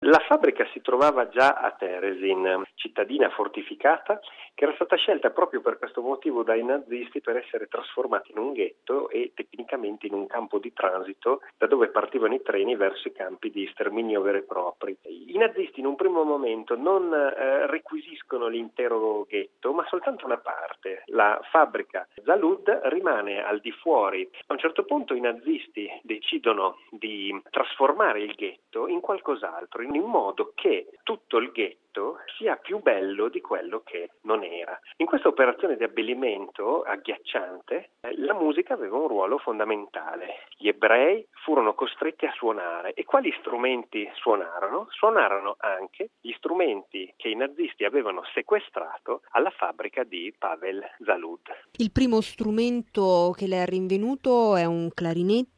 La fabbrica si trovava già a Terezin, cittadina fortificata, che era stata scelta proprio per questo motivo dai nazisti per essere trasformata in un ghetto e tecnicamente in un campo di transito da dove partivano i treni verso i campi di sterminio veri e propri. I nazisti in un primo momento non requisiscono l'intero ghetto, ma soltanto una parte. La fabbrica Zalud rimane al di fuori. A un certo punto i nazisti decidono di trasformare il ghetto in qualcos'altro, in modo che tutto il ghetto sia più bello di quello che non era. In questa operazione di abbellimento agghiacciante, la musica aveva un ruolo fondamentale. Gli ebrei furono costretti a suonare. E quali strumenti suonarono? Suonarono anche gli strumenti che i nazisti avevano sequestrato alla fabbrica di Pavel Zalud. Il primo strumento che le è rinvenuto è un clarinetto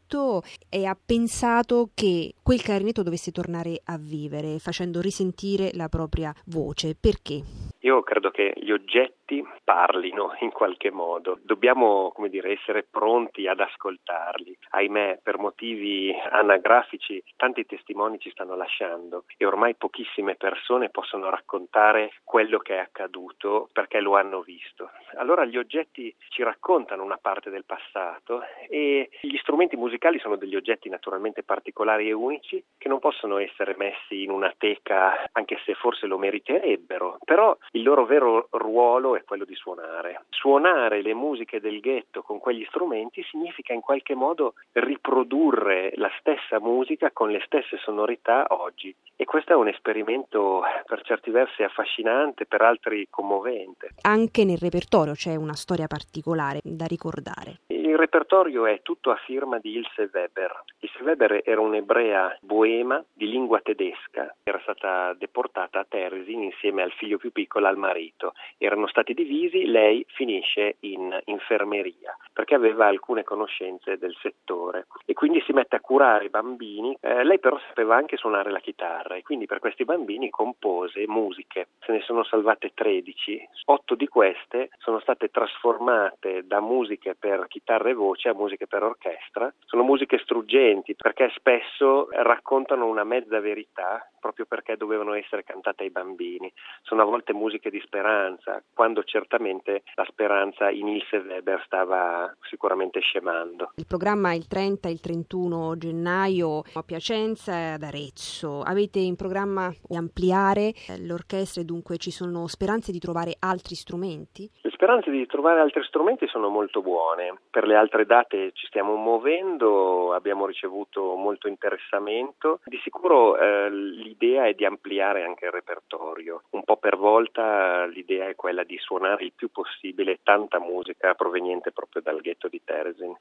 e ha pensato che quel clarinetto dovesse tornare a vivere, facendo risentire la propria voce. Perché? Io credo che gli oggetti parlino in qualche modo. Dobbiamo, essere pronti ad ascoltarli. Ahimè, per motivi anagrafici, tanti testimoni ci stanno lasciando e ormai pochissime persone possono raccontare quello che è accaduto perché lo hanno visto. Allora gli oggetti ci raccontano una parte del passato e gli strumenti musicali sono degli oggetti naturalmente particolari e unici che non possono essere messi in una teca, anche se forse lo meriterebbero, però il loro vero ruolo è quello di suonare. Suonare le musiche del ghetto con quegli strumenti significa in qualche modo riprodurre la stessa musica con le stesse sonorità oggi. E questo è un esperimento per certi versi affascinante, per altri commovente. Anche nel repertorio c'è una storia particolare da ricordare. Il repertorio è tutto a firma di Ilse Weber. Ilse Weber era un'ebrea boema di lingua tedesca, era stata deportata a Terezin insieme al figlio più piccolo, al marito. Erano stati divisi, lei finisce in infermeria perché aveva alcune conoscenze del settore e quindi si mette a curare i bambini. Lei però sapeva anche suonare la chitarra e quindi per questi bambini compose musiche. Se ne sono salvate 13, 8 di queste sono state trasformate da musiche per chitarra e voce a musiche per orchestra. Sono musiche struggenti perché spesso raccontano una mezza verità proprio perché dovevano essere cantate ai bambini. Sono a volte musiche di speranza, quando certamente la speranza in Ilse Weber stava sicuramente scemando. Il programma è il 30 e il 31 gennaio a Piacenza e ad Arezzo. Avete in programma di ampliare l'orchestra e dunque ci sono speranze di trovare altri strumenti? Le speranze di trovare altri strumenti sono molto buone. Per le altre date ci stiamo muovendo, abbiamo ricevuto molto interessamento. Di sicuro l'idea è di ampliare anche il repertorio. Un po' per volta l'idea è quella di suonare il più possibile tanta musica proveniente proprio dal ghetto di Terezin.